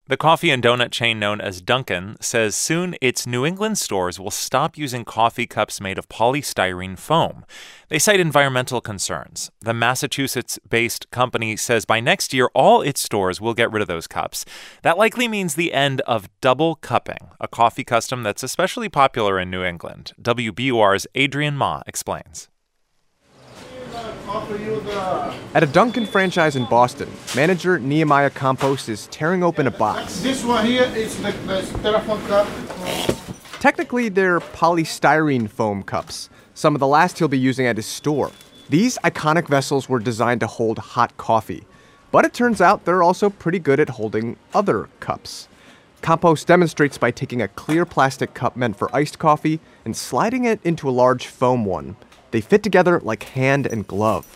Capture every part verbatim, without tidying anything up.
The coffee and donut chain known as Dunkin' says soon its New England stores will stop using coffee cups made of polystyrene foam. They cite environmental concerns. The Massachusetts-based company says by next year, all its stores will get rid of those cups. That likely means the end of double cupping, a coffee custom that's especially popular in New England. W B U R's Adrian Ma explains. At a Dunkin' franchise in Boston, manager Nehemiah Campos is tearing open a box. This one here is the, the styrofoam cup. Technically, they're polystyrene foam cups, some of the last he'll be using at his store. These iconic vessels were designed to hold hot coffee, but it turns out they're also pretty good at holding other cups. Campos demonstrates by taking a clear plastic cup meant for iced coffee and sliding it into a large foam one. They fit together like hand and glove.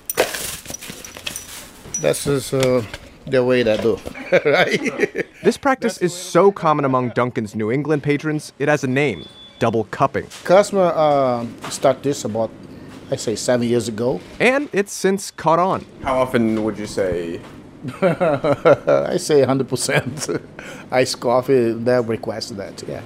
This is uh, the way they do, right? This practice is so common among Dunkin's New England patrons, it has a name, double cupping. Customer uh, started this about, I say, seven years ago. And it's since caught on. How often would you say? I say one hundred percent. Iced coffee, they request that, yeah.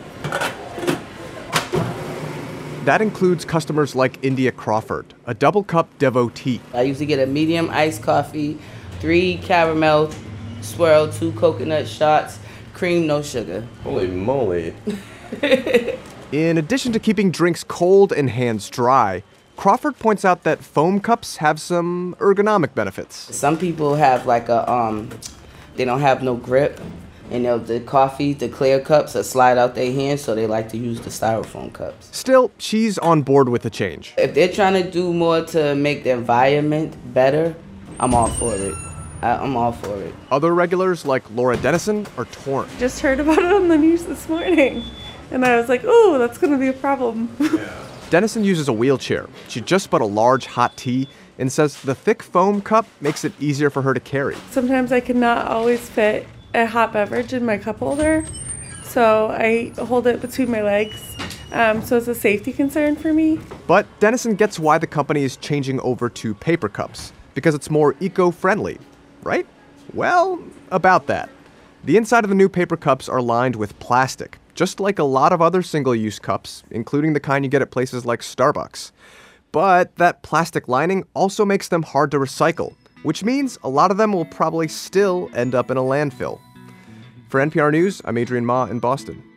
That includes customers like India Crawford, a double cup devotee. I usually get a medium iced coffee, three caramel swirl, two coconut shots, cream, no sugar. Holy moly. In addition to keeping drinks cold and hands dry, Crawford points out that foam cups have some ergonomic benefits. Some people have like a, um, they don't have no grip. And you know, the coffee, the clear cups that slide out their hands, so they like to use the styrofoam cups. Still, she's on board with the change. If they're trying to do more to make the environment better, I'm all for it. I, I'm all for it. Other regulars like Laura Dennison are torn. Just heard about it on the news this morning, and I was like, oh, that's going to be a problem. Yeah. Dennison uses a wheelchair. She just bought a large hot tea and says the thick foam cup makes it easier for her to carry. Sometimes I cannot always fit a hot beverage in my cup holder, so I hold it between my legs, um, so it's a safety concern for me. But Dennison gets why the company is changing over to paper cups, because it's more eco-friendly, right? Well, about that. The inside of the new paper cups are lined with plastic, just like a lot of other single-use cups, including the kind you get at places like Starbucks. But that plastic lining also makes them hard to recycle, which means a lot of them will probably still end up in a landfill. For N P R News, I'm Adrian Ma in Boston.